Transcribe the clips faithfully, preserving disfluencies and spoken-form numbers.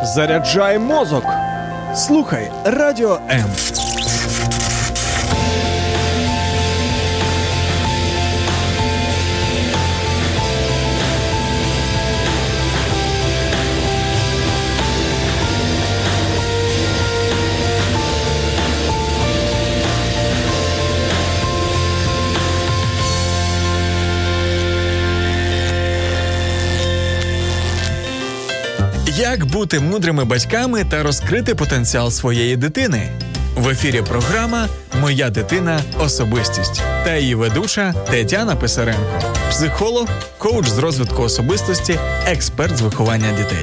Заряджай мозок. Слухай Радіо М. Як бути мудрими батьками та розкрити потенціал своєї дитини? В ефірі програма «Моя дитина – особистість» та її ведуча Тетяна Писаренко, психолог, коуч з розвитку особистості, експерт з виховання дітей.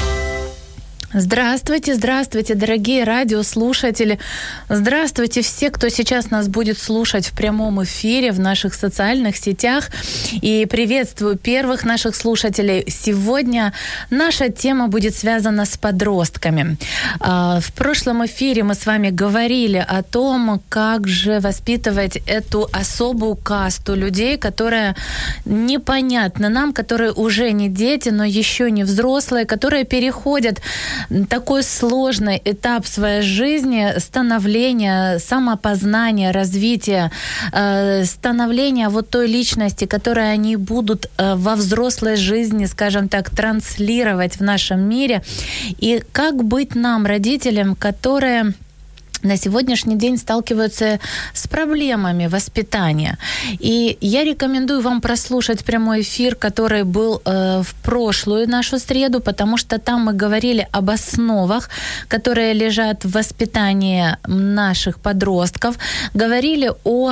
Здравствуйте, здравствуйте, дорогие радиослушатели. Здравствуйте все, кто сейчас нас будет слушать в прямом эфире в наших социальных сетях. И приветствую первых наших слушателей. Сегодня наша тема будет связана с подростками. В прошлом эфире мы с вами говорили о том, как же воспитывать эту особую касту людей, которая непонятна нам, которые уже не дети, но еще не взрослые, которые переходят такой сложный этап своей жизни, становления, самопознания, развития, э, становления вот той личности, которую они будут э, во взрослой жизни, скажем так, транслировать в нашем мире. И как быть нам, родителям, которые на сегодняшний день сталкиваются с проблемами воспитания. И я рекомендую вам прослушать прямой эфир, который был э, в прошлую нашу среду, потому что там мы говорили об основах, которые лежат в воспитании наших подростков, говорили о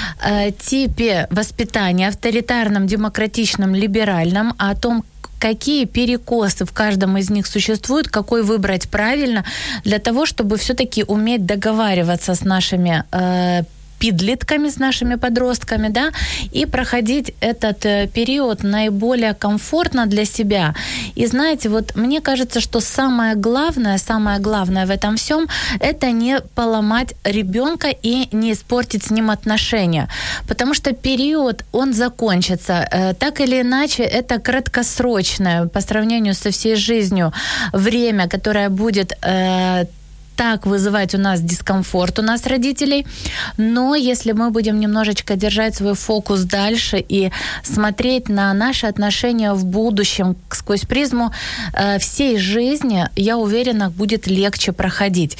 э, типе воспитания авторитарном, демократичном, либеральном, о том, какие перекосы в каждом из них существуют, какой выбрать правильно, для того, чтобы все-таки уметь договариваться с нашими э, подростками, с нашими подростками, да, и проходить этот период наиболее комфортно для себя. И знаете, вот мне кажется, что самое главное, самое главное в этом всем – это не поломать ребенка и не испортить с ним отношения, потому что период, он закончится. Так или иначе, это краткосрочное по сравнению со всей жизнью время, которое будет э, так вызывать у нас дискомфорт у нас, родителей. Но если мы будем немножечко держать свой фокус дальше и смотреть на наши отношения в будущем сквозь призму э, всей жизни, я уверена, будет легче проходить.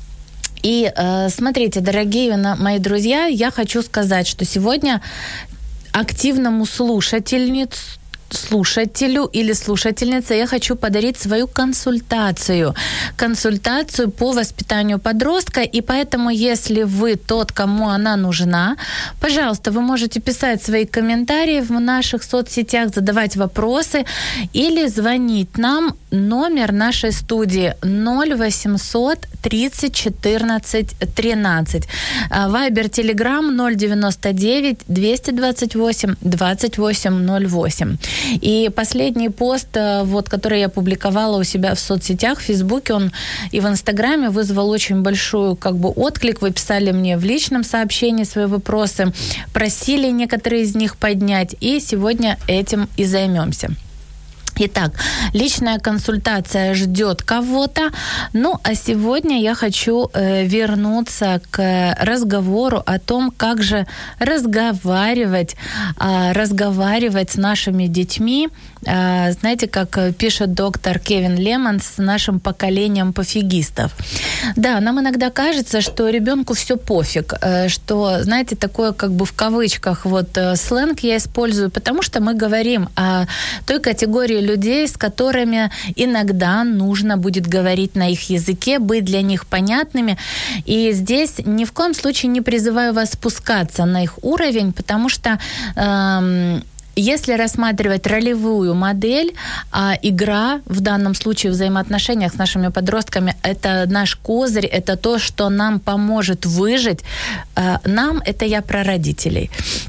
И э, смотрите, дорогие мои друзья, я хочу сказать, что сегодня активному слушательницу слушателю или слушательнице я хочу подарить свою консультацию. Консультацию по воспитанию подростка. И поэтому, если вы тот, кому она нужна, пожалуйста, вы можете писать свои комментарии в наших соцсетях, задавать вопросы или звонить нам. Номер нашей студии ноль восемьсот тридцать четырнадцать тринадцать. Вайбер, Телеграм ноль девяносто девять двести двадцать восемь двадцать восемь ноль восемь. И последний пост, вот, который я публиковала у себя в соцсетях, в Фейсбуке, он и в Инстаграме вызвал очень большой как бы отклик. Вы писали мне в личном сообщении свои вопросы, просили некоторые из них поднять, и сегодня этим и займемся. Итак, личная консультация ждет кого-то. Ну, а сегодня я хочу э, вернуться к разговору о том, как же разговаривать, э, разговаривать с нашими детьми. Э, знаете, как пишет доктор Кевин Лемон, с нашим поколением пофигистов. Да, нам иногда кажется, что ребенку все пофиг, э, что, знаете, такое как бы в кавычках вот э, сленг я использую, потому что мы говорим о той категории людей, с которыми иногда нужно будет говорить на их языке, быть для них понятными. И здесь ни в коем случае не призываю вас спускаться на их уровень, потому что эм, если рассматривать ролевую модель, а игра, в данном случае в взаимоотношениях с нашими подростками, это наш козырь, это то, что нам поможет выжить. Э, нам, это я про родителей.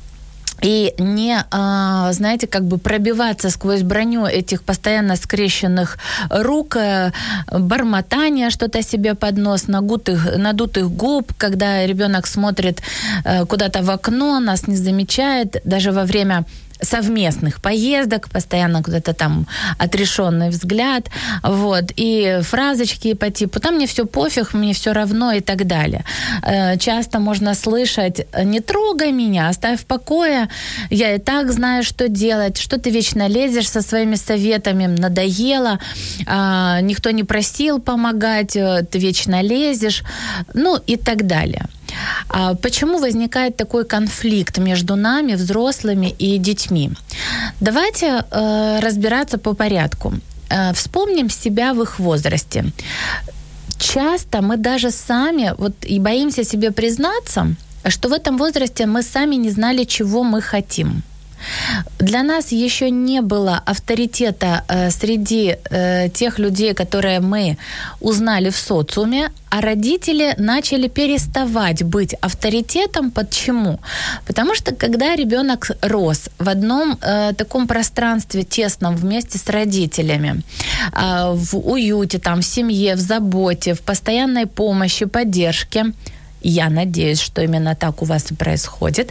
И не, знаете, как бы пробиваться сквозь броню этих постоянно скрещенных рук, бормотания что-то себе под нос, надутых, надутых губ, когда ребенок смотрит куда-то в окно, нас не замечает, даже во время совместных поездок, постоянно куда-то там отрешенный взгляд, вот, и фразочки по типу «там мне все пофиг, мне все равно» и так далее. Часто можно слышать «не трогай меня, оставь в покое, я и так знаю, что делать, что ты вечно лезешь со своими советами, надоело, никто не просил помогать, ты вечно лезешь», ну и так далее. А почему возникает такой конфликт между нами, взрослыми и детьми? Давайте э, разбираться по порядку. Э, вспомним себя в их возрасте. Часто мы даже сами вот, и боимся себе признаться, что в этом возрасте мы сами не знали, чего мы хотим. Для нас еще не было авторитета э, среди э, тех людей, которые мы узнали в социуме, а родители начали переставать быть авторитетом. Почему? Потому что когда ребенок рос в одном э, таком пространстве тесном вместе с родителями, э, в уюте, там, в семье, в заботе, в постоянной помощи, поддержке, я надеюсь, что именно так у вас и происходит.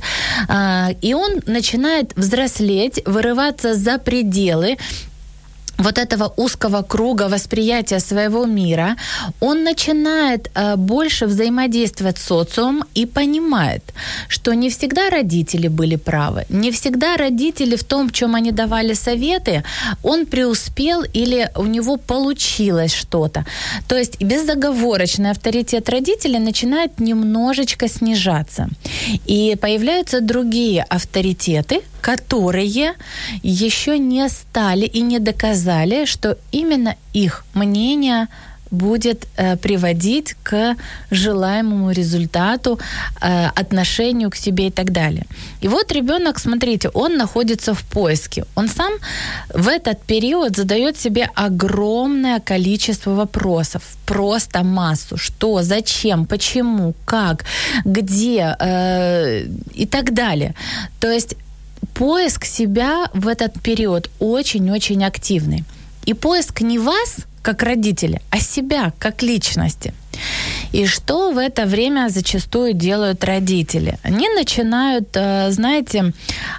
И он начинает взрослеть, вырываться за пределы вот этого узкого круга восприятия своего мира. Он начинает э, больше взаимодействовать с социумом и понимает, что не всегда родители были правы, не всегда родители в том, в чем они давали советы, он преуспел или у него получилось что-то. То есть безоговорочный авторитет родителей начинает немножечко снижаться. И появляются другие авторитеты, которые еще не стали и не доказали, что именно их мнение будет э, приводить к желаемому результату, э, отношению к себе и так далее. И вот ребенок, смотрите, он находится в поиске. Он сам в этот период задает себе огромное количество вопросов, просто массу. Что, зачем, почему, как, где э, и так далее. То есть поиск себя в этот период очень-очень активный. И поиск не вас, как родителя, а себя, как личности. И что в это время зачастую делают родители? Они начинают, знаете,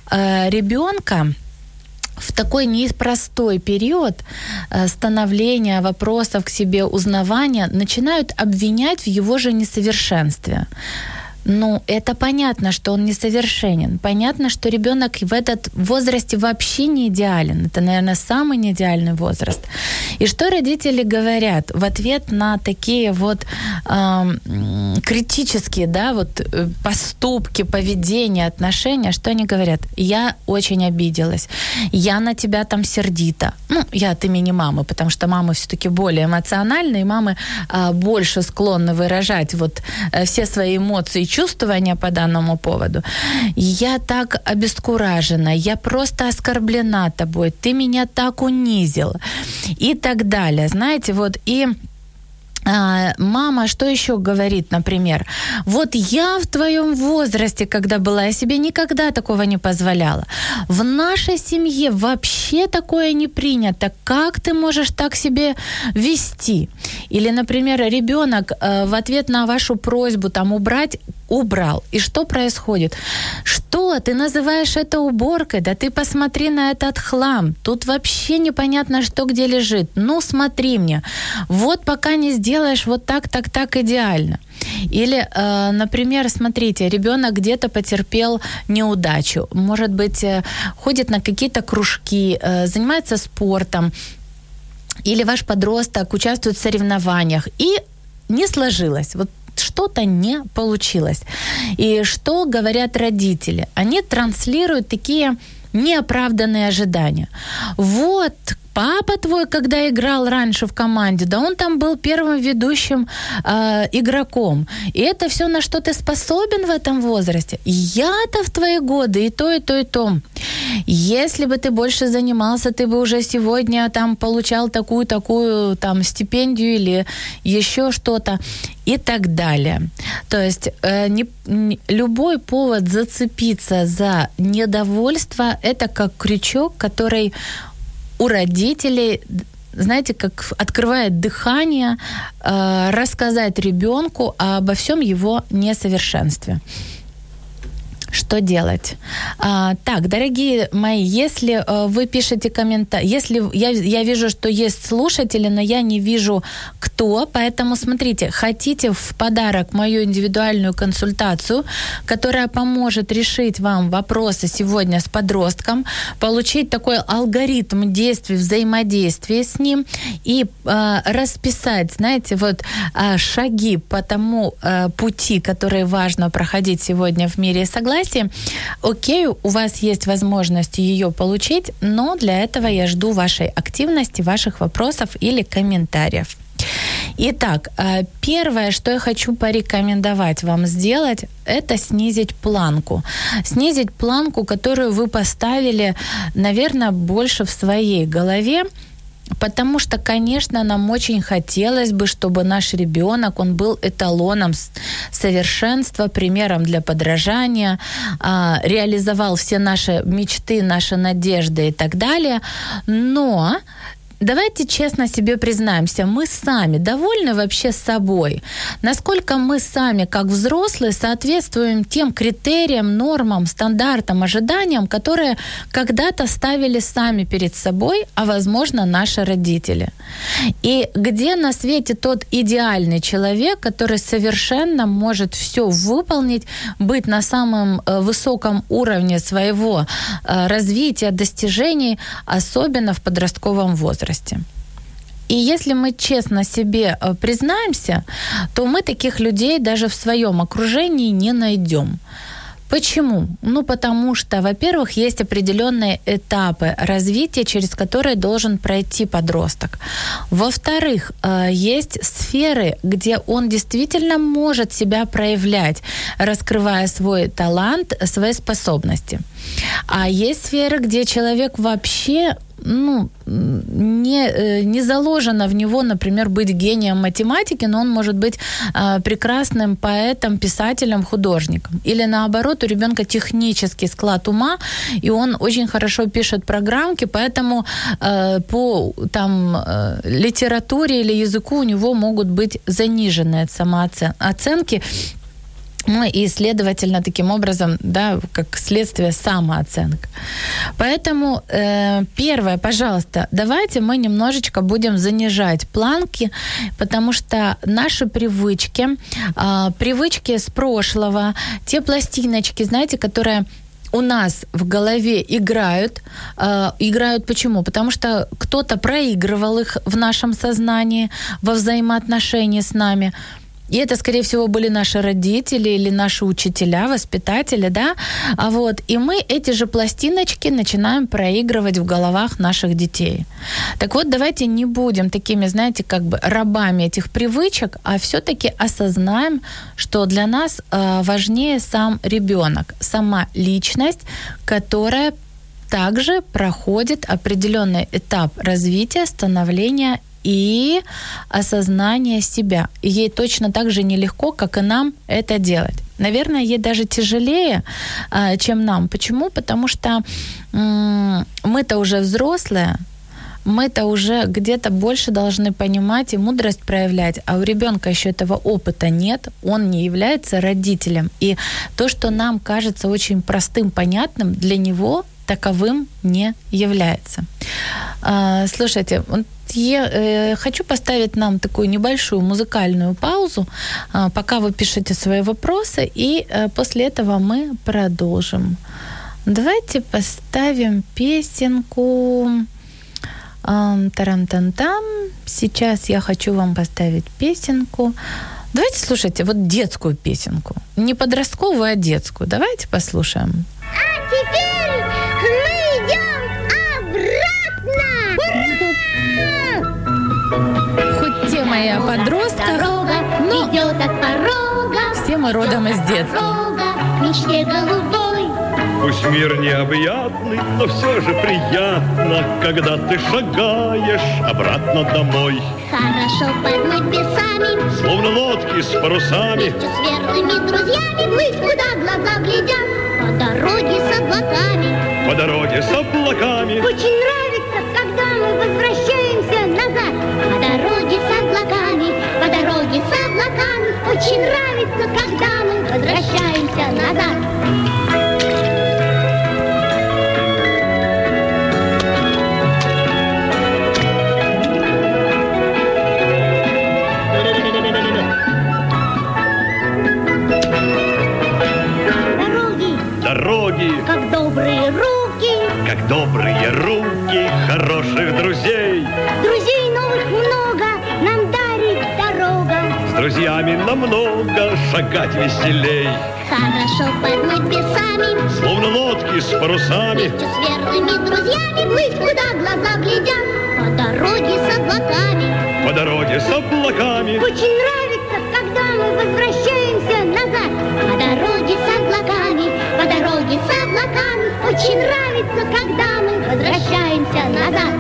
ребенка в такой непростой период становления, вопросов к себе, узнавания, начинают обвинять в его же несовершенстве. Ну, это понятно, что он несовершенен. Понятно, что ребенок в этот возрасте вообще не идеален. Это, наверное, самый неидеальный возраст. И что родители говорят в ответ на такие вот э, критические, да, вот поступки, поведение, отношения? Что они говорят? Я очень обиделась. Я на тебя там сердита. Ну, я от имени мамы, потому что мамы все-таки более эмоциональные, мамы э, больше склонны выражать вот э, все свои эмоции, чувствования по данному поводу. Я так обескуражена, я просто оскорблена тобой, ты меня так унизил и так далее. Знаете, вот и а, мама что еще говорит, например? Вот я в твоем возрасте, когда была, я себе никогда такого не позволяла. В нашей семье вообще такое не принято. Как ты можешь так себя вести? Или, например, ребенок э, в ответ на вашу просьбу там убрать, убрал. И что происходит? Что? Ты называешь это уборкой? Да ты посмотри на этот хлам. Тут вообще непонятно, что где лежит. Ну, смотри мне. Вот пока не сделаешь вот так, так, так идеально. Или, э, например, смотрите, ребенок где-то потерпел неудачу. Может быть, э, ходит на какие-то кружки, э, занимается спортом. Или ваш подросток участвует в соревнованиях. И не сложилось. Вот что-то не получилось. И что говорят родители? Они транслируют такие неоправданные ожидания. Вот, папа твой, когда играл раньше в команде, да он там был первым ведущим э, игроком. И это все, на что ты способен в этом возрасте. Я-то в твои годы и то, и то, и то. Если бы ты больше занимался, ты бы уже сегодня там получал такую-такую там стипендию или еще что-то и так далее. То есть э, не, не, любой повод зацепиться за недовольство – это как крючок, который у родителей, знаете, как открывает дыхание, э, рассказать ребенку обо всем его несовершенстве. Что делать? А, так, дорогие мои, если а, вы пишете комментарий, если я, я вижу, что есть слушатели, но я не вижу, кто, поэтому смотрите, хотите в подарок мою индивидуальную консультацию, которая поможет решить вам вопросы сегодня с подростком, получить такой алгоритм действий, взаимодействия с ним и а, расписать, знаете, вот а, шаги по тому а, пути, который важно проходить сегодня в мире согласия. Окей, у вас есть возможность ее получить, но для этого я жду вашей активности, ваших вопросов или комментариев. Итак, первое, что я хочу порекомендовать вам сделать, это снизить планку. Снизить планку, которую вы поставили, наверное, больше в своей голове. Потому что, конечно, нам очень хотелось бы, чтобы наш ребенок, он был эталоном совершенства, примером для подражания, реализовал все наши мечты, наши надежды и так далее. Но давайте честно себе признаемся, мы сами довольны вообще собой? Насколько мы сами, как взрослые, соответствуем тем критериям, нормам, стандартам, ожиданиям, которые когда-то ставили сами перед собой, а, возможно, наши родители? И где на свете тот идеальный человек, который совершенно может все выполнить, быть на самом высоком уровне своего развития, достижений, особенно в подростковом возрасте? И если мы честно себе признаемся, то мы таких людей даже в своем окружении не найдем. Почему? Ну, потому что, во-первых, есть определенные этапы развития, через которые должен пройти подросток. Во-вторых, есть сферы, где он действительно может себя проявлять, раскрывая свой талант, свои способности. А есть сферы, где человек вообще, ну, не, не заложено в него, например, быть гением математики, но он может быть э, прекрасным поэтом, писателем, художником. Или наоборот, у ребенка технический склад ума, и он очень хорошо пишет программки, поэтому э, по там, э, литературе или языку у него могут быть заниженные самооценки. Ну и, следовательно, таким образом, да, как следствие, самооценка. Поэтому э, первое, пожалуйста, давайте мы немножечко будем занижать планки, потому что наши привычки, э, привычки с прошлого, те пластиночки, знаете, которые у нас в голове играют. Э, играют почему? Потому что кто-то проигрывал их в нашем сознании, во взаимоотношении с нами. И это, скорее всего, были наши родители или наши учителя, воспитатели, да, а вот, и мы эти же пластиночки начинаем проигрывать в головах наших детей. Так вот, давайте не будем такими, знаете, как бы рабами этих привычек, а все-таки осознаем, что для нас э, важнее сам ребенок, сама личность, которая также проходит определенный этап развития, становления и осознание себя. И ей точно так же нелегко, как и нам это делать. Наверное, ей даже тяжелее, чем нам. Почему? Потому что мы-то уже взрослые, мы-то уже где-то больше должны понимать и мудрость проявлять, а у ребенка еще этого опыта нет, он не является родителем. И то, что нам кажется очень простым, понятным, для него таковым не является. Слушайте, я э, хочу поставить нам такую небольшую музыкальную паузу, э, пока вы пишете свои вопросы, и э, после этого мы продолжим. Давайте поставим песенку. Э, тарам-там-там. Сейчас я хочу вам поставить песенку. Давайте слушайте вот детскую песенку. Не подростковую, а детскую. Давайте послушаем. А теперь мы идем обратно! Хоть тема и о подростках, но идет от порога, все мы родом из детства. дорога к мечте голубой. Пусть мир необъятный, но все же приятно, когда ты шагаешь обратно домой. Хорошо под небесами, Словно лодки с парусами, вместе с верными друзьями, плыть, куда глаза глядят, по дороге с облаками. по дороге с облаками. Очень нравится, когда мы возвращаемся назад, по дороге с облаками, по дороге с облаками. Очень нравится, когда мы возвращаемся назад. как добрые руки хороших друзей. Друзей новых много нам дарит дорога. С друзьями намного шагать веселей. Хорошо плыть бесами, Словно лодки с парусами. вместе с верными друзьями плыть, куда глаза глядят. По дороге с облаками. По дороге с облаками. Очень нравится, когда мы возвращаемся назад. По дороге с облаками, по дороге с облаками. Очень нравится, когда мы возвращаемся назад.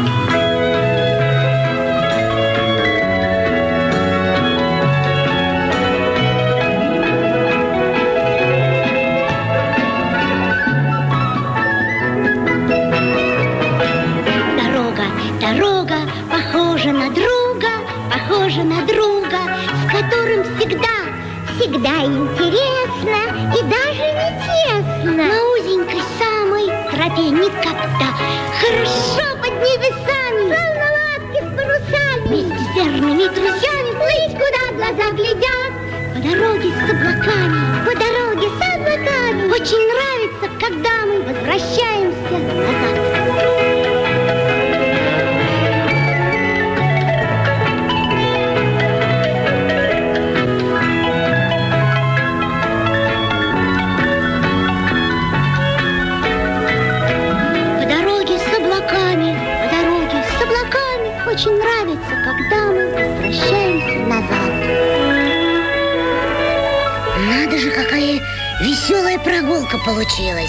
Дорога похожа на друга, похожа на друга, с которым всегда, всегда интересно и даже не тесно. На узенькой самой тропе никогда, хорошо под небесами, словно лодки с парусами. Вместе с верными друзьями плыть, куда глаза глядят. По дороге с облаками, по дороге с облаками. Очень нравится, когда мы возвращаемся назад. Очень нравится, когда мы возвращаемся назад. Надо же, какая веселая прогулка получилась.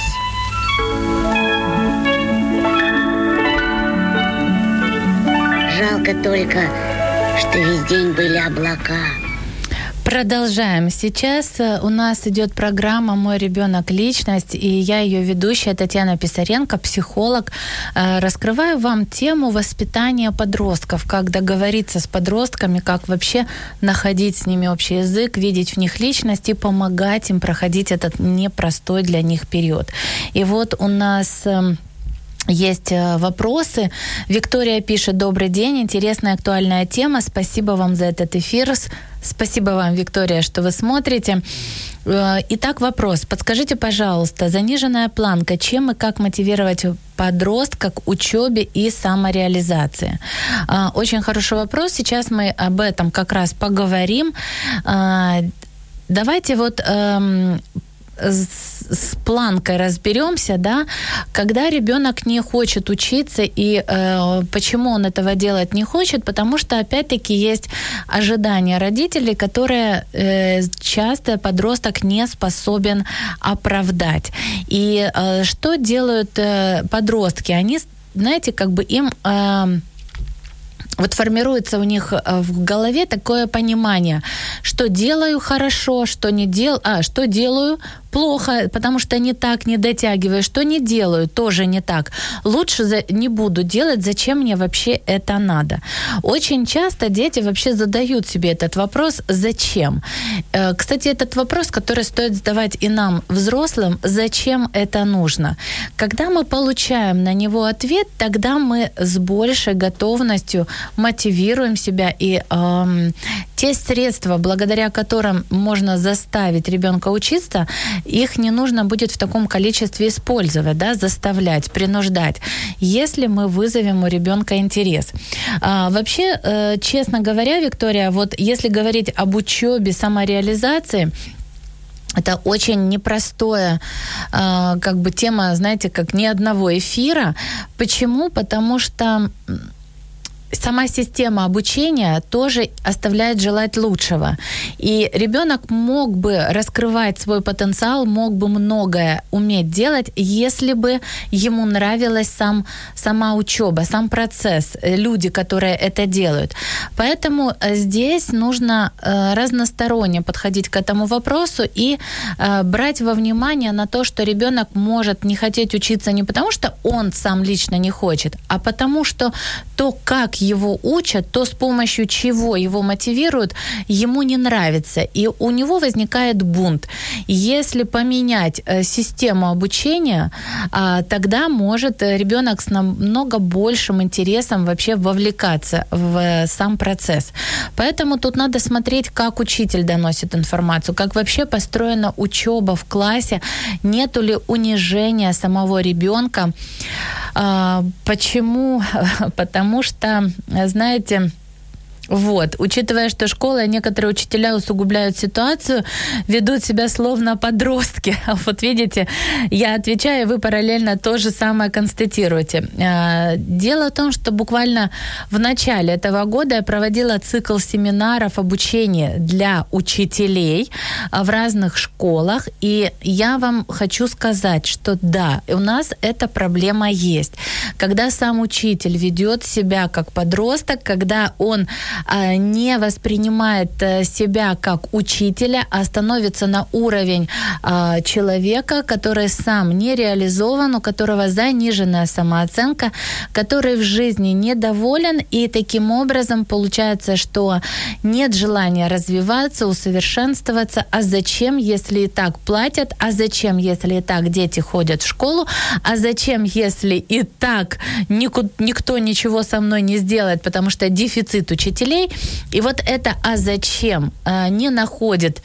Жалко только, что весь день были облака. Продолжаем. Сейчас у нас идет программа «Мой ребенок. Личность», и я ее ведущая Татьяна Писаренко, психолог. Раскрываю вам тему воспитания подростков, как договориться с подростками, как вообще находить с ними общий язык, видеть в них личность и помогать им проходить этот непростой для них период. И вот у нас есть вопросы. Виктория пишет: «Добрый день, интересная актуальная тема. Спасибо вам за этот эфир». Спасибо вам, Виктория, что вы смотрите. Итак, вопрос. Подскажите, пожалуйста, заниженная планка. Чем и как мотивировать подростка к учебе и самореализации? Очень хороший вопрос. Сейчас мы об этом как раз поговорим. Давайте вот с, с планкой разберемся, да, когда ребенок не хочет учиться и э, почему он этого делать не хочет, потому что опять-таки есть ожидания родителей, которые э, часто подросток не способен оправдать. И э, что делают э, подростки? Они, знаете, как бы им э, вот формируется у них в голове такое понимание, что делаю хорошо, что не дел, а что делаю плохо, потому что не так, не дотягиваю, что не делаю, тоже не так. Лучше за, не буду делать, зачем мне вообще это надо? Очень часто дети вообще задают себе этот вопрос «зачем?». Кстати, этот вопрос, который стоит задавать и нам, взрослым, «зачем это нужно?». Когда мы получаем на него ответ, тогда мы с большей готовностью мотивируем себя, и эм, те средства, благодаря которым можно заставить ребенка учиться, их не нужно будет в таком количестве использовать, да, заставлять, принуждать, если мы вызовем у ребенка интерес. А, вообще, э, честно говоря, Виктория, вот если говорить об учебе, самореализации, это очень непростая э, как бы тема, знаете, как ни одного эфира. Почему? Потому что сама система обучения тоже оставляет желать лучшего. И ребенок мог бы раскрывать свой потенциал, мог бы многое уметь делать, если бы ему нравилась сам, сама учеба, сам процесс, люди, которые это делают. Поэтому здесь нужно э, разносторонне подходить к этому вопросу и э, брать во внимание на то, что ребенок может не хотеть учиться не потому, что он сам лично не хочет, а потому что то, как как его учат, то, с помощью чего его мотивируют, ему не нравится. И у него возникает бунт. Если поменять систему обучения, тогда может ребенок с намного большим интересом вообще вовлекаться в сам процесс. Поэтому тут надо смотреть, как учитель доносит информацию, как вообще построена учеба в классе, нету ли унижения самого ребенка. Почему? Потому что, знаете, вот, учитывая, что школа и некоторые учителя усугубляют ситуацию, ведут себя словно подростки. Вот видите, я отвечаю, вы параллельно то же самое констатируете. Дело в том, что буквально в начале этого года я проводила цикл семинаров обучения для учителей в разных школах, и я вам хочу сказать, что да, у нас эта проблема есть. Когда сам учитель ведет себя как подросток, когда он не воспринимает себя как учителя, а становится на уровень а, человека, который сам не реализован, у которого заниженная самооценка, который в жизни недоволен, и таким образом получается, что нет желания развиваться, усовершенствоваться. А зачем, если и так платят? А зачем, если и так дети ходят в школу? А зачем, если и так никто ничего со мной не сделает, потому что дефицит учителей? И вот это «а зачем» не находит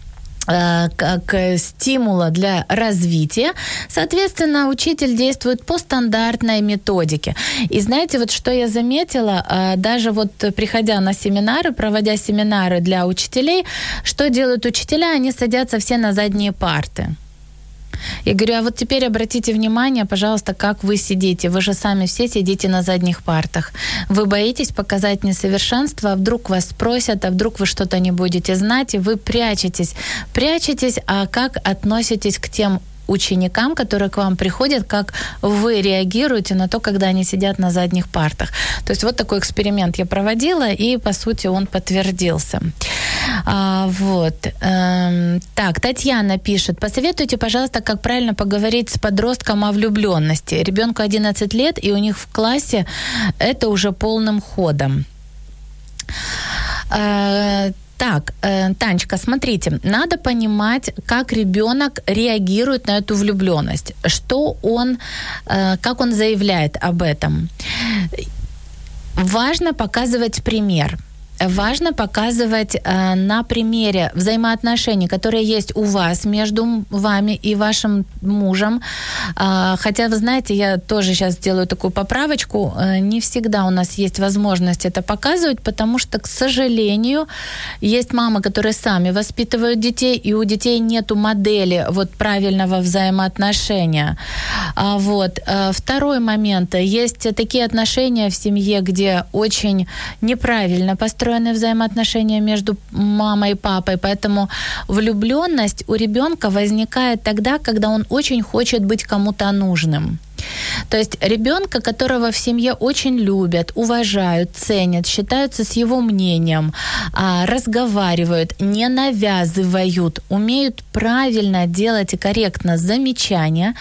как стимула для развития. Соответственно, учитель действует по стандартной методике. И знаете, вот что я заметила, даже вот приходя на семинары, проводя семинары для учителей, что делают учителя? Они садятся все на задние парты. Я говорю, а вот теперь обратите внимание, пожалуйста, как вы сидите. Вы же сами все сидите на задних партах. Вы боитесь показать несовершенство, а вдруг вас спросят, а вдруг вы что-то не будете знать, и вы прячетесь. Прячетесь, а как относитесь к тем ученикам, которые к вам приходят, как вы реагируете на то, когда они сидят на задних партах. То есть вот такой эксперимент я проводила, и, по сути, он подтвердился. А, вот. Эм, так, Татьяна пишет. Посоветуйте, пожалуйста, как правильно поговорить с подростком о влюбленности. Ребенку одиннадцать лет, и у них в классе это уже полным ходом. А, Так, э, Танечка, смотрите, надо понимать, как ребенок реагирует на эту влюбленность, что он, э, как он заявляет об этом. Важно показывать пример. Важно показывать э, на примере взаимоотношений, которые есть у вас между вами и вашим мужем. Э, хотя, вы знаете, я тоже сейчас делаю такую поправочку. Э, не всегда у нас есть возможность это показывать, потому что, к сожалению, есть мамы, которые сами воспитывают детей, и у детей нету модели вот, правильного взаимоотношения. А, вот. Э, второй момент. Есть такие отношения в семье, где очень неправильно построены взаимоотношения между мамой и папой, поэтому влюбленность у ребенка возникает тогда, когда он очень хочет быть кому-то нужным. То есть ребенка, которого в семье очень любят, уважают, ценят, считаются с его мнением, разговаривают, не навязывают, умеют правильно делать и корректно замечания,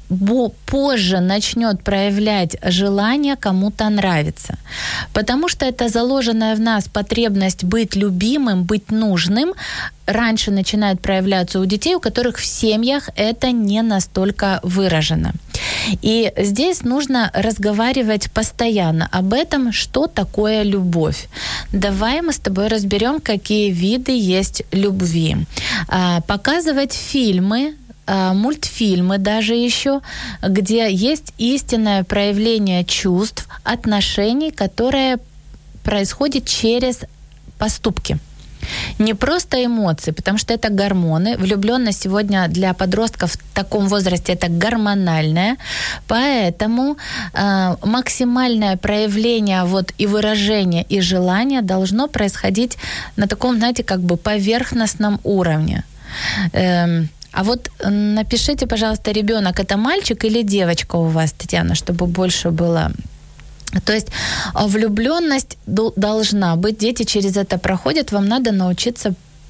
позже начнет проявлять желание кому-то нравиться. Потому что это заложенная в нас потребность быть любимым, быть нужным, раньше начинает проявляться у детей, у которых в семьях это не настолько выражено. И здесь нужно разговаривать постоянно об этом, что такое любовь. Давай мы с тобой разберем, какие виды есть любви. Показывать фильмы, мультфильмы даже еще, где есть истинное проявление чувств, отношений, которое происходит через поступки. Не просто эмоции, потому что это гормоны. Влюбленность сегодня для подростков в таком возрасте это гормональная, поэтому э, максимальное проявление вот, и выражение, и желание должно происходить на таком, знаете, как бы поверхностном уровне. Э, А вот напишите, пожалуйста, ребенок это мальчик или девочка у вас, Татьяна, чтобы больше было. То есть влюбленность должна быть, дети через это проходят, вам надо научиться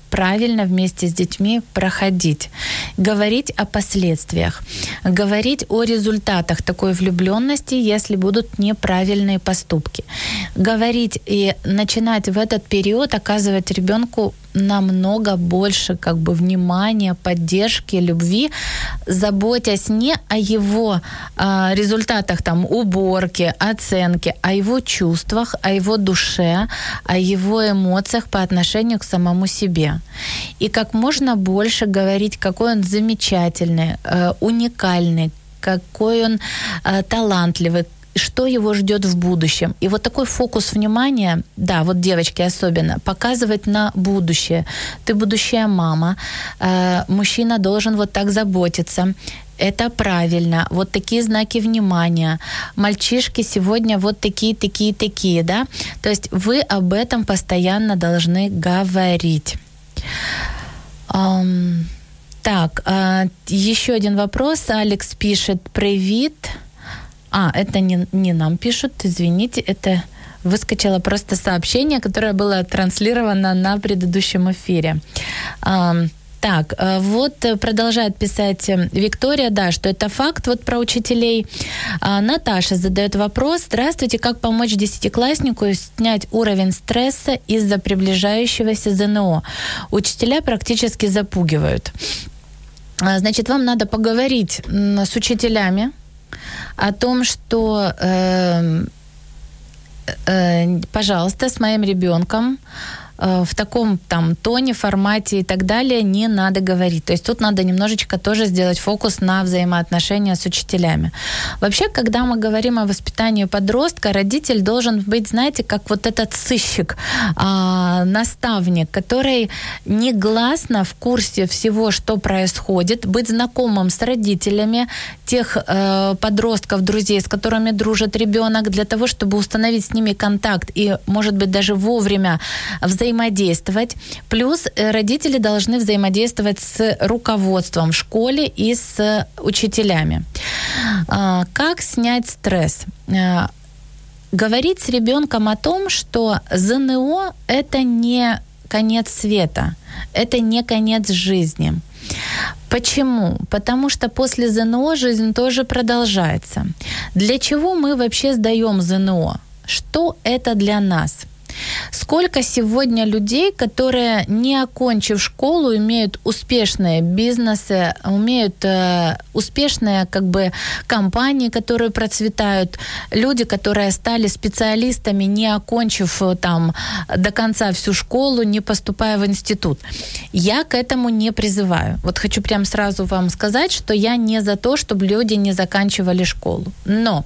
правильно вместе с детьми проходить, говорить о последствиях, говорить о результатах такой влюбленности, если будут неправильные поступки, говорить и начинать в этот период оказывать ребенку намного больше как бы внимания, поддержки, любви, заботясь не о его а, результатах там уборки, оценки, о его чувствах, о его душе, о его эмоциях по отношению к самому себе. И как можно больше говорить, какой он замечательный, э, уникальный, какой он э, талантливый, что его ждет в будущем. И вот такой фокус внимания, да, вот девочки особенно, показывать на будущее. Ты будущая мама, э, мужчина должен вот так заботиться. Это правильно. Вот такие знаки внимания. Мальчишки сегодня вот такие, такие, такие, да. То есть вы об этом постоянно должны говорить. Um, так, uh, еще один вопрос. Алекс пишет: привет. А, это не, не нам пишут, извините, это выскочило просто сообщение, которое было транслировано на предыдущем эфире. Um, Так, вот продолжает писать Виктория, да, что это факт вот про учителей. Наташа задает вопрос: здравствуйте, как помочь десятикласснику снять уровень стресса из-за приближающегося ЗНО? Учителя практически запугивают. Значит, вам надо поговорить с учителями о том, что, э, э, пожалуйста, с моим ребенком в таком там тоне, формате и так далее не надо говорить. То есть тут надо немножечко тоже сделать фокус на взаимоотношения с учителями. Вообще, когда мы говорим о воспитании подростка, родитель должен быть, знаете, как вот этот сыщик, а, наставник, который негласно в курсе всего, что происходит, быть знакомым с родителями тех э, подростков, друзей, с которыми дружит ребенок, для того, чтобы установить с ними контакт и, может быть, даже вовремя взаимодействовать взаимодействовать. Плюс родители должны взаимодействовать с руководством в школе и с учителями. Как снять стресс? Говорить с ребенком о том, что ЗНО – это не конец света, это не конец жизни. Почему? Потому что после ЗНО жизнь тоже продолжается. Для чего мы вообще сдаем ЗНО? Что это для нас? Сколько сегодня людей, которые, не окончив школу, имеют успешные бизнесы, умеют э, успешные как бы компании, которые процветают, люди, которые стали специалистами, не окончив там до конца всю школу, не поступая в институт. Я к этому не призываю. Вот хочу прям сразу вам сказать, что я не за то, чтобы люди не заканчивали школу. Но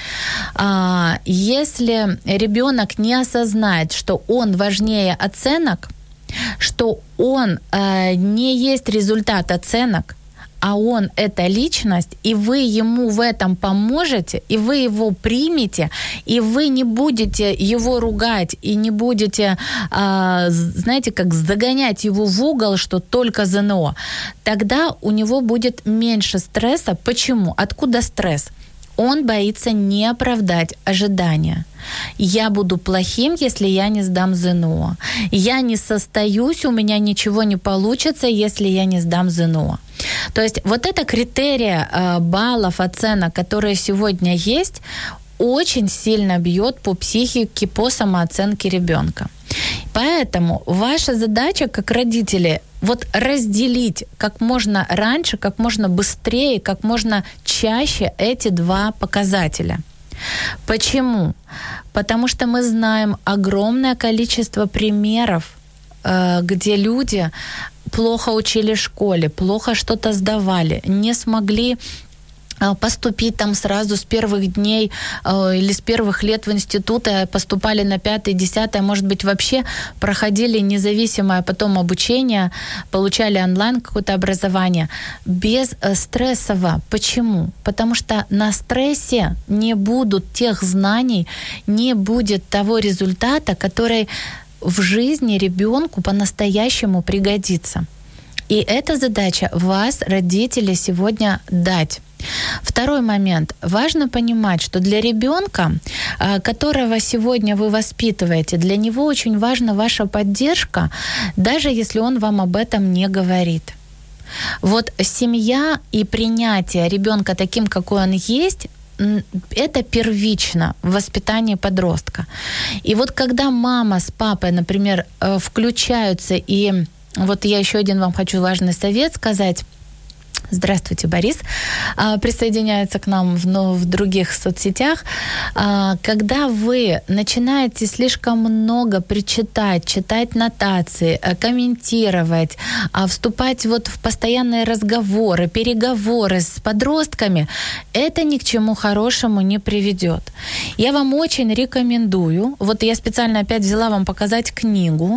А, если ребенок не осознает, что он важнее оценок, что он э, не есть результат оценок, а он — это личность, и вы ему в этом поможете, и вы его примете, и вы не будете его ругать, и не будете, э, знаете, как загонять его в угол, что только ЗНО, тогда у него будет меньше стресса. Почему? Откуда стресс? Он боится не оправдать ожидания. Я буду плохим, если я не сдам ЗНО. Я не состоюсь, у меня ничего не получится, если я не сдам ЗНО. То есть вот это критерия э, баллов, оценок, которые сегодня есть, очень сильно бьет по психике, по самооценке ребенка. Поэтому ваша задача как родители вот разделить как можно раньше, как можно быстрее, как можно чаще эти два показателя. Почему? Потому что мы знаем огромное количество примеров, где люди плохо учили в школе, плохо что-то сдавали, не смогли поступить там сразу с первых дней э, или с первых лет в институт, а поступали на пятое, десятое, может быть, вообще проходили независимое потом обучение, получали онлайн какое-то образование без э, стрессово. Почему? Потому что на стрессе не будут тех знаний, не будет того результата, который в жизни ребенку по-настоящему пригодится. И эта задача вас, родители, сегодня дать. Второй момент. Важно понимать, что для ребенка, которого сегодня вы воспитываете, для него очень важна ваша поддержка, даже если он вам об этом не говорит. Вот семья и принятие ребенка таким, какой он есть, это первично в воспитании подростка. И вот когда мама с папой, например, включаются, и вот я еще один вам хочу важный совет сказать. Здравствуйте, Борис. Присоединяется к нам в, ну, в других соцсетях. Когда вы начинаете слишком много причитать, читать нотации, комментировать, вступать вот в постоянные разговоры, переговоры с подростками, это ни к чему хорошему не приведет. Я вам очень рекомендую, вот я специально опять взяла вам показать книгу.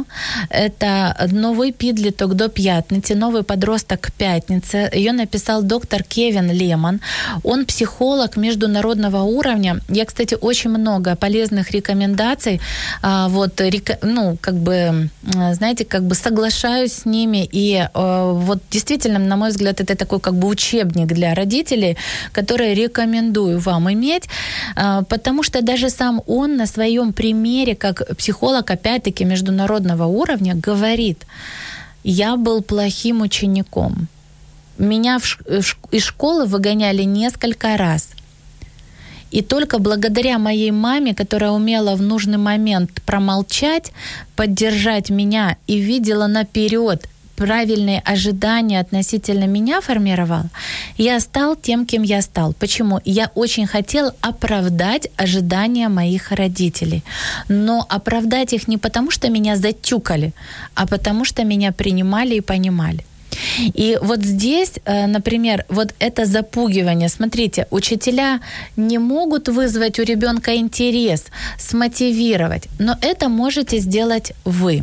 Это «Новий підліток до п'ятниці», «Новый подросток к пятнице». Ее написал доктор Кевин Лемон. Он психолог международного уровня. Я, кстати, очень много полезных рекомендаций, вот, ну, как бы, знаете, как бы соглашаюсь с ними. И вот действительно, на мой взгляд, это такой как бы учебник для родителей, который рекомендую вам иметь, потому что даже сам он на своем примере, как психолог, опять-таки, международного уровня, говорит: я был плохим учеником. Меня из школы выгоняли несколько раз. И только благодаря моей маме, которая умела в нужный момент промолчать, поддержать меня и видела наперед, правильные ожидания относительно меня формировала, я стал тем, кем я стал. Почему? Я очень хотел оправдать ожидания моих родителей. Но оправдать их не потому, что меня затюкали, а потому, что меня принимали и понимали. И вот здесь, например, вот это запугивание. Смотрите, учителя не могут вызвать у ребенка интерес, смотивировать, но это можете сделать вы.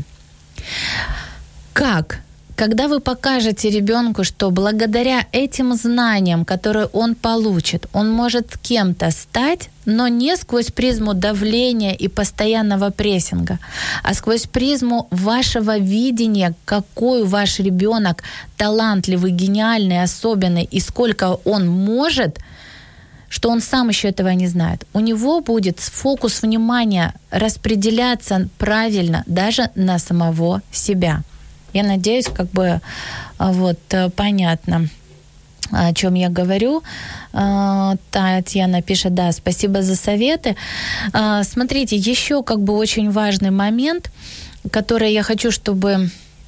Как? Когда вы покажете ребенку, что благодаря этим знаниям, которые он получит, он может кем-то стать, но не сквозь призму давления и постоянного прессинга, а сквозь призму вашего видения, какой ваш ребенок талантливый, гениальный, особенный и сколько он может, что он сам еще этого не знает. У него будет фокус внимания распределяться правильно даже на самого себя. Я надеюсь, как бы вот понятно, о чем я говорю. Татьяна пишет: да, спасибо за советы. Смотрите, еще как бы очень важный момент, который я хочу, чтобы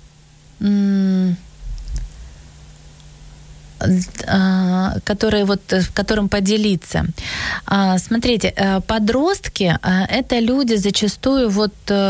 который вот, которым поделиться. Смотрите, подростки — это люди зачастую вот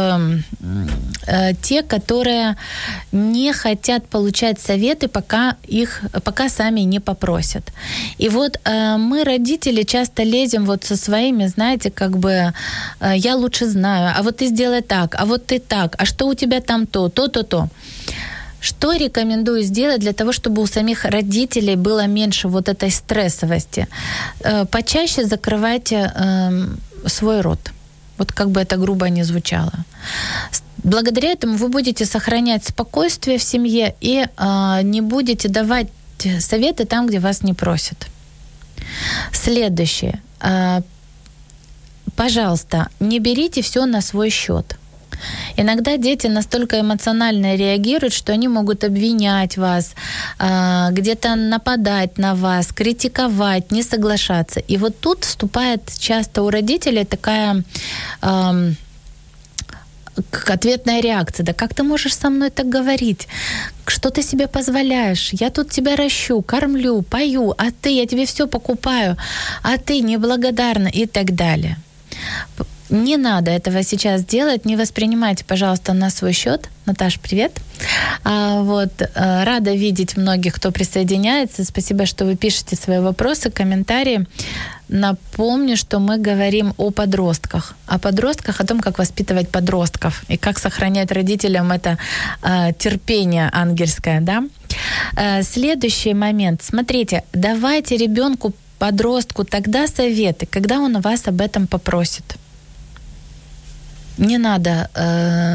те, которые не хотят получать советы, пока их, пока сами не попросят. И вот мы, родители, часто лезем вот со своими, знаете, как бы я лучше знаю, а вот ты сделай так, а вот ты так, а что у тебя там то, то, то, то. Что рекомендую сделать для того, чтобы у самих родителей было меньше вот этой стрессовости? Почаще закрывайте свой рот. Вот как бы это грубо ни звучало. Благодаря этому вы будете сохранять спокойствие в семье и не будете давать советы там, где вас не просят. Следующее. Пожалуйста, не берите все на свой счет. Иногда дети настолько эмоционально реагируют, что они могут обвинять вас, где-то нападать на вас, критиковать, не соглашаться. И вот тут вступает часто у родителей такая э, ответная реакция. Да как ты можешь со мной так говорить? Что ты себе позволяешь? Я тут тебя ращу, кормлю, пою, а ты, я тебе все покупаю, а ты неблагодарна и так далее. Не надо этого сейчас делать, не воспринимайте, пожалуйста, на свой счет. Наташ, привет. А, вот, рада видеть многих, кто присоединяется. Спасибо, что вы пишете свои вопросы, комментарии. Напомню, что мы говорим о подростках. О подростках, о том, как воспитывать подростков и как сохранять родителям это а, терпение ангельское. Да? А, следующий момент. Смотрите, давайте ребенку, подростку тогда советы, когда он вас об этом попросит. Не надо э,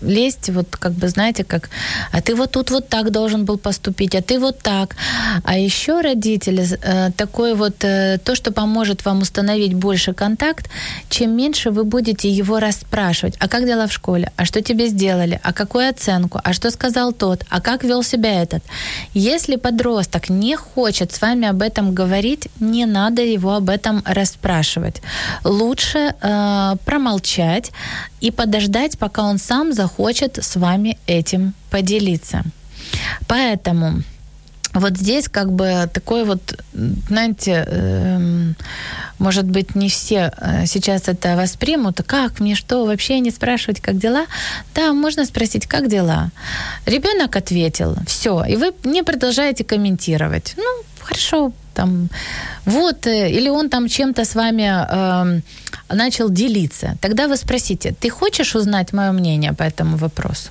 лезть, вот как бы, знаете, как, а ты вот тут вот так должен был поступить, а ты вот так. А еще родители, э, такое вот, э, то, что поможет вам установить больше контакт, чем меньше вы будете его расспрашивать. А как дела в школе? А что тебе сделали? А какую оценку? А что сказал тот? А как вел себя этот? Если подросток не хочет с вами об этом говорить, не надо его об этом расспрашивать. Лучше э, промолчать и подождать, пока он сам захочет с вами этим поделиться. Поэтому вот здесь как бы такой вот, знаете, э, может быть, не все сейчас это воспримут. Как мне что, вообще не спрашивать, как дела? Да, можно спросить, как дела? Ребенок ответил, все, и вы не продолжаете комментировать. Ну, хорошо, там, вот, или он там чем-то с вами э, начал делиться. Тогда вы спросите, ты хочешь узнать мое мнение по этому вопросу?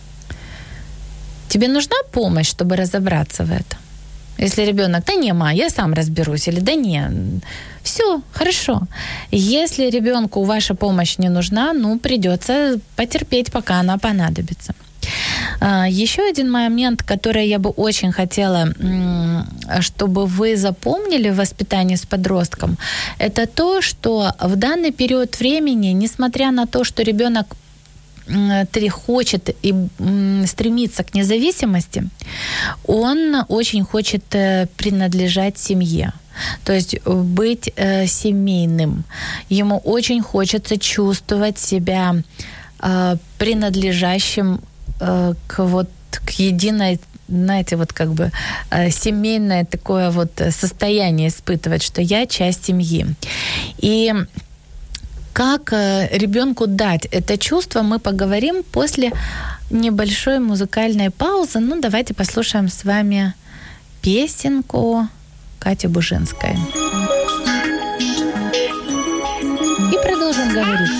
Тебе нужна помощь, чтобы разобраться в этом? Если ребенок, да не, ма, я сам разберусь, или да не, все, хорошо. Если ребенку ваша помощь не нужна, ну, придется потерпеть, пока она понадобится. Еще один момент, который я бы очень хотела, чтобы вы запомнили в воспитании с подростком, это то, что в данный период времени, несмотря на то, что ребенок хочет и стремится к независимости, он очень хочет принадлежать семье. То есть быть э, семейным. Ему очень хочется чувствовать себя э, принадлежащим э, к вот к единой, знаете, вот как бы э, семейное такое вот состояние испытывать, что я часть семьи. И как ребенку дать это чувство, мы поговорим после небольшой музыкальной паузы. Ну, давайте послушаем с вами песенку Кати Бужинской. И продолжим говорить.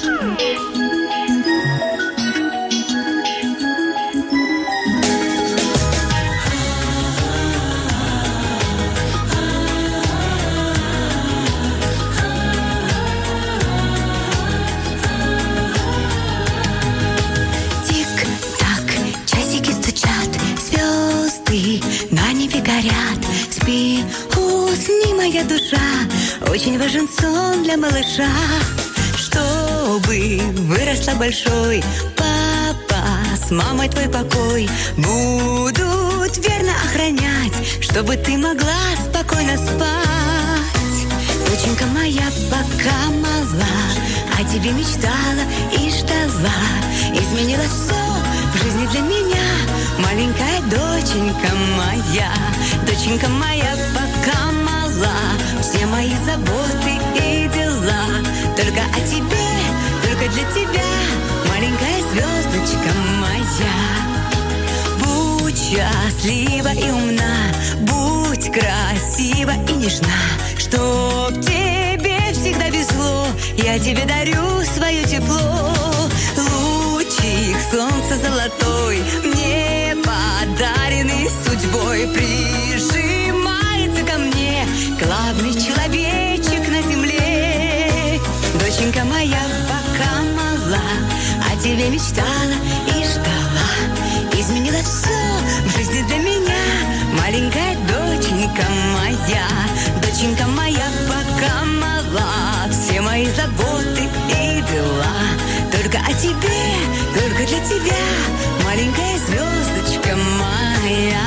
На небе горят, спи, усни, моя душа. Очень важен сон для малыша, чтобы выросла большой. Папа с мамой твой покой будут верно охранять, чтобы ты могла спокойно спать. Доченька моя пока мала, о тебе мечтала и ждала. Изменила все в жизни для меня, маленькая доченька моя. Доченька моя пока мала, все мои заботы и дела только о тебе, только для тебя, маленькая звездочка моя. Будь счастлива и умна, будь красива и нежна, чтоб тебе всегда везло, я тебе дарю свое тепло. Лучик солнца золотой мне подаренный судьбой прижимается ко мне главный человечек на земле. Доченька моя пока мала, о тебе мечтала и ждала. Изменила все в жизни для меня, маленькая доченька моя. Доченька моя пока мала, все мои заботы и дела только о тебе, только для тебя, маленькая звездочка моя.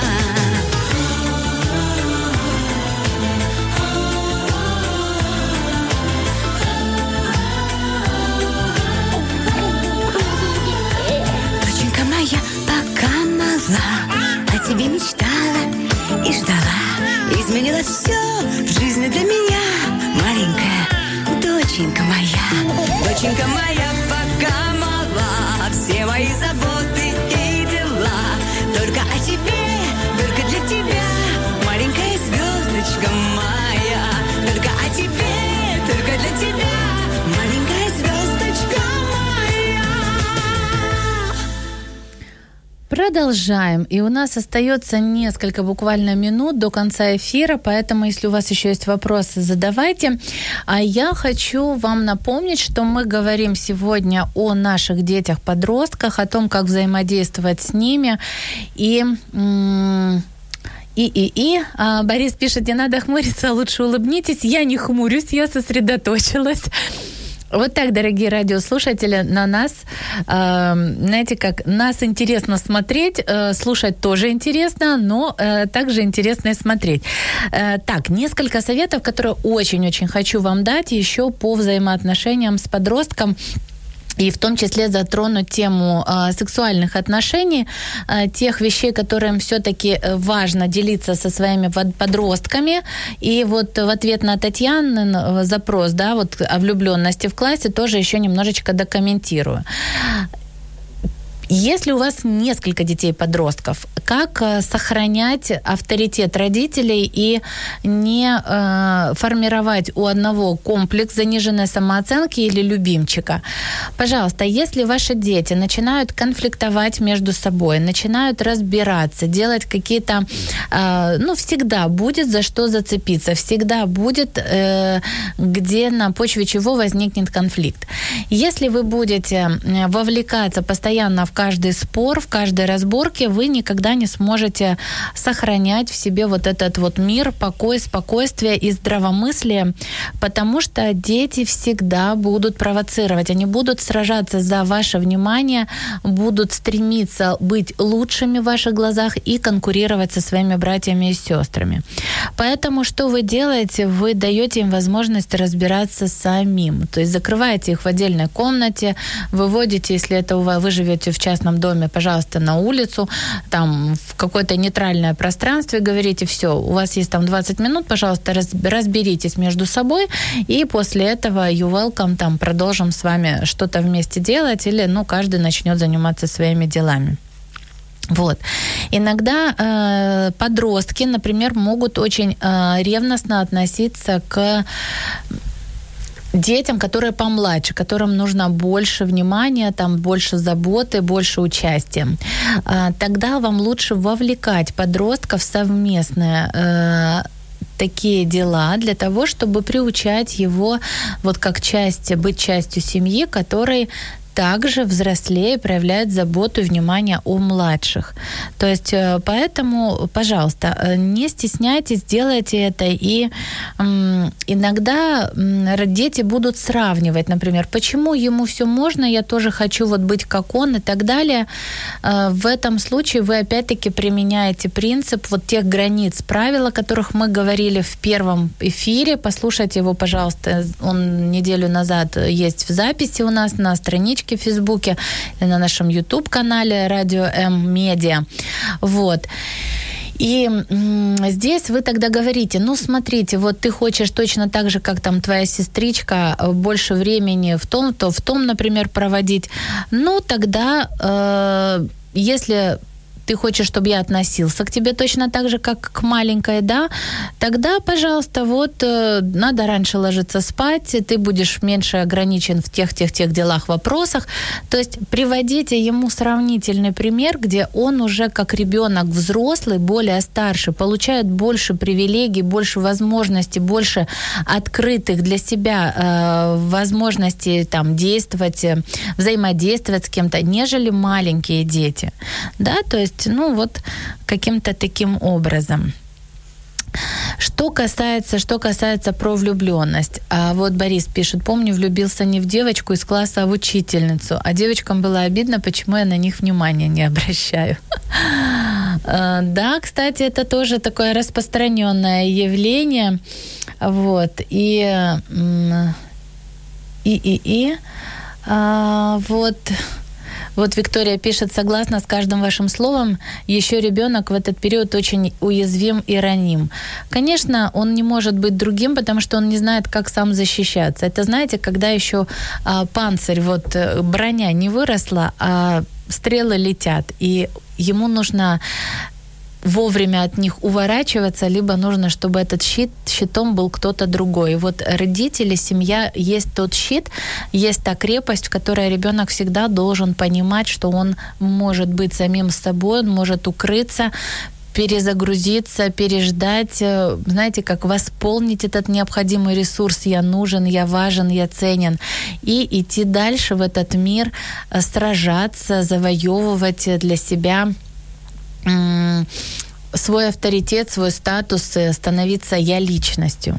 Доченька моя пока мала, о тебе мечтала и ждала. Изменила все в жизни для меня, маленькая доченька моя. Доченька моя пока мала, все мои заботы и дела только о тебе, только для тебя, маленькая звездочка моя. Только о тебе, только для тебя, маленькая звездочка моя. Продолжаем. И у нас остается несколько буквально минут до конца эфира, поэтому, если у вас еще есть вопросы, задавайте. А я хочу вам напомнить, что мы говорим сегодня о наших детях-подростках, о том, как взаимодействовать с ними. И... М- И, и, и. А, Борис пишет, не надо хмуриться, лучше улыбнитесь. Я не хмурюсь, я сосредоточилась. Вот так, дорогие радиослушатели, на нас, э, знаете, как нас интересно смотреть, э, слушать тоже интересно, но э, также интересно и смотреть. Э, так, несколько советов, которые очень-очень хочу вам дать еще по взаимоотношениям с подростком. И в том числе затронуть тему э, сексуальных отношений, э, тех вещей, которым все-таки важно делиться со своими подростками. И вот в ответ на Татьянин запрос, да, вот о влюбленности в классе тоже еще немножечко докомментирую. Если у вас несколько детей-подростков, как э, сохранять авторитет родителей и не э, формировать у одного комплекс заниженной самооценки или любимчика? Пожалуйста, если ваши дети начинают конфликтовать между собой, начинают разбираться, делать какие-то... Э, ну, всегда будет за что зацепиться, всегда будет, э, где на почве чего возникнет конфликт. Если вы будете вовлекаться постоянно в каждый спор, в каждой разборке, вы никогда не сможете сохранять в себе вот этот вот мир, покой, спокойствие и здравомыслие, потому что дети всегда будут провоцировать, они будут сражаться за ваше внимание, будут стремиться быть лучшими в ваших глазах и конкурировать со своими братьями и сестрами. Поэтому что вы делаете? Вы даете им возможность разбираться самим, то есть закрываете их в отдельной комнате, выводите, если это у вас, вы живете в частном доме, пожалуйста, на улицу, там в какое-то нейтральное пространство, и говорите, все, у вас есть там двадцать минут, пожалуйста, разберитесь между собой, и после этого you welcome, там продолжим с вами что-то вместе делать, или, ну, каждый начнет заниматься своими делами. Вот. Иногда э, подростки, например, могут очень э, ревностно относиться к детям, которые помладше, которым нужно больше внимания, там больше заботы, больше участия. Тогда вам лучше вовлекать подростков в совместные э, такие дела для того, чтобы приучать его вот как часть, быть частью семьи, которой также взрослее проявляет заботу и внимание о младших. То есть поэтому, пожалуйста, не стесняйтесь, делайте это. И м, иногда м, дети будут сравнивать, например, почему ему все можно, я тоже хочу вот быть как он и так далее. В этом случае вы опять-таки применяете принцип вот тех границ, правил, о которых мы говорили в первом эфире. Послушайте его, пожалуйста, он неделю назад есть в записи у нас на страничке в Фейсбуке, на нашем YouTube-канале Радио М Медиа. Вот. И м- здесь вы тогда говорите, ну, смотрите, вот ты хочешь точно так же, как там твоя сестричка, больше времени в том, то в том, например, проводить. Ну, тогда, э- если ты хочешь, чтобы я относился к тебе точно так же, как к маленькой, да, тогда, пожалуйста, вот э, надо раньше ложиться спать, ты будешь меньше ограничен в тех-тех-тех делах, вопросах. То есть приводите ему сравнительный пример, где он уже как ребенок взрослый, более старший, получает больше привилегий, больше возможностей, больше открытых для себя э, возможностей там действовать, взаимодействовать с кем-то, нежели маленькие дети, да, то есть ну вот каким-то таким образом. Что касается, что касается про влюбленность. А вот Борис пишет, помню, влюбился не в девочку из класса, а в учительницу. А девочкам было обидно, почему я на них внимания не обращаю. Да, кстати, это тоже такое распространенное явление. Вот. И и, и, и вот... Вот Виктория пишет, согласна с каждым вашим словом, еще ребенок в этот период очень уязвим и раним. Конечно, он не может быть другим, потому что он не знает, как сам защищаться. Это, знаете, когда еще а, панцирь, вот броня не выросла, а стрелы летят, и ему нужно вовремя от них уворачиваться, либо нужно, чтобы этот щит, щитом был кто-то другой. Вот родители, семья есть тот щит, есть та крепость, в которой ребенок всегда должен понимать, что он может быть самим собой, он может укрыться, перезагрузиться, переждать, знаете, как восполнить этот необходимый ресурс «я нужен, я важен, я ценен», и идти дальше в этот мир, сражаться, завоевывать для себя свой авторитет, свой статус, становиться я личностью.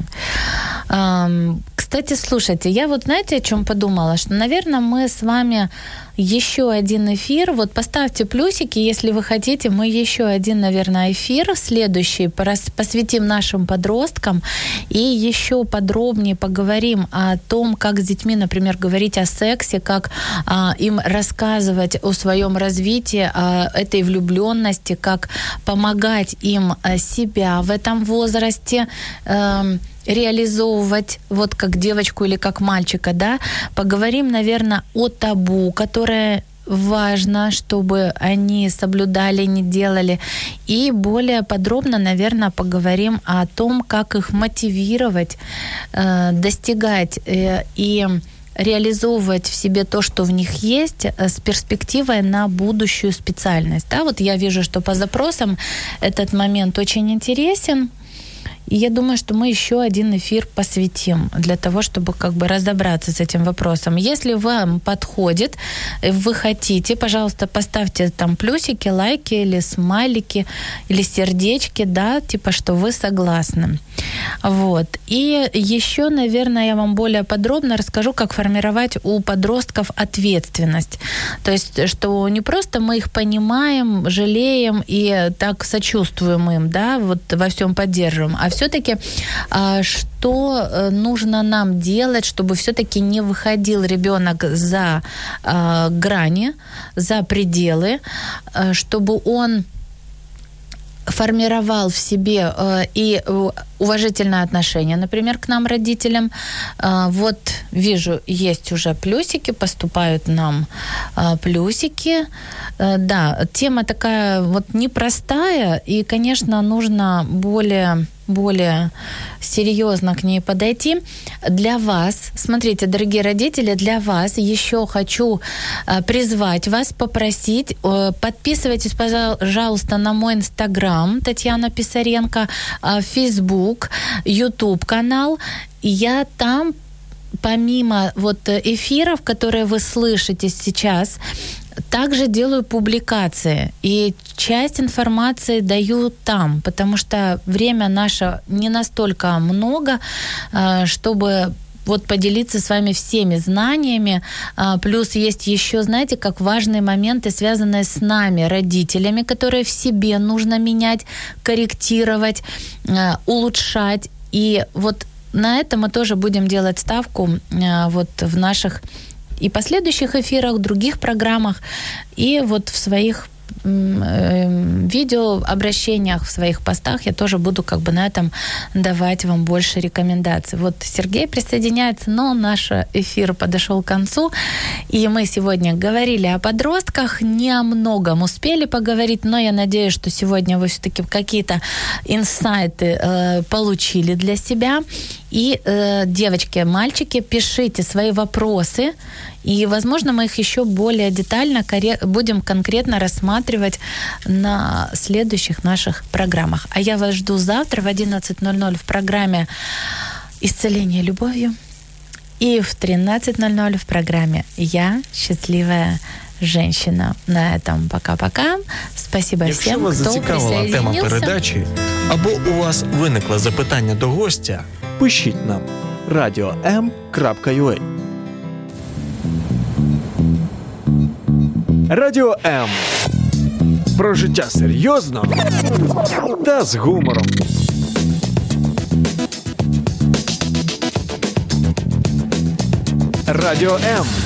Кстати, слушайте, я вот знаете, о чем подумала? Что, наверное, мы с вами еще один эфир, вот поставьте плюсики, если вы хотите, мы еще один, наверное, эфир следующий посвятим нашим подросткам и еще подробнее поговорим о том, как с детьми, например, говорить о сексе, как а, им рассказывать о своем развитии, о этой влюбленности, как помогать им себя в этом возрасте, э, реализовывать, вот как девочку или как мальчика, да, поговорим, наверное, о табу, которое важно, чтобы они соблюдали, не делали, и более подробно, наверное, поговорим о том, как их мотивировать, э, достигать э, и реализовывать в себе то, что в них есть, с перспективой на будущую специальность. Да, вот я вижу, что по запросам этот момент очень интересен. И я думаю, что мы еще один эфир посвятим для того, чтобы как бы разобраться с этим вопросом. Если вам подходит, вы хотите, пожалуйста, поставьте там плюсики, лайки или смайлики, или сердечки, да, типа, что вы согласны. Вот. И еще, наверное, я вам более подробно расскажу, как формировать у подростков ответственность. То есть, что не просто мы их понимаем, жалеем и так сочувствуем им, да, вот во всем поддерживаем, а все-таки что нужно нам делать, чтобы все-таки не выходил ребенок за грани, за пределы, чтобы он формировал в себе э, и уважительное отношение, например, к нам, родителям. Э, вот вижу, есть уже плюсики, поступают нам э, плюсики. Э, да, тема такая вот непростая, и, конечно, нужно более... более серьезно к ней подойти. Для вас, смотрите, дорогие родители, для вас еще хочу э, призвать вас, попросить, э, подписывайтесь, пожалуйста, на мой Инстаграм, Татьяна Писаренко, э, Фейсбук, Ютуб канал. Я там, помимо вот эфиров, которые вы слышите сейчас, также делаю публикации, и часть информации даю там, потому что время наше не настолько много, чтобы вот поделиться с вами всеми знаниями. Плюс есть еще, знаете, как важные моменты, связанные с нами, родителями, которые в себе нужно менять, корректировать, улучшать. И вот на это мы тоже будем делать ставку вот в наших и последующих эфирах, других программах, и вот в своих видеообращениях, в своих постах я тоже буду как бы на этом давать вам больше рекомендаций. Вот Сергей присоединяется, но наш эфир подошел к концу, и мы сегодня говорили о подростках, не о многом успели поговорить, но я надеюсь, что сегодня вы все-таки какие-то инсайты э, получили для себя. И, э, девочки, мальчики, пишите свои вопросы, и, возможно, мы их еще более детально будем конкретно рассматривать на следующих наших программах. А я вас жду завтра в одиннадцать ноль ноль в программе «Исцеление любовью» и в тринадцать ноль ноль в программе «Я счастливая женщина». На этом пока-пока. Спасибо Якщо всем, вас кто зацікавила тема передачі, або у вас виникло запитання до гостя, пишіть нам радіо ем крапка ю а. Радіо М. Про життя серйозно та з гумором. Радіо М.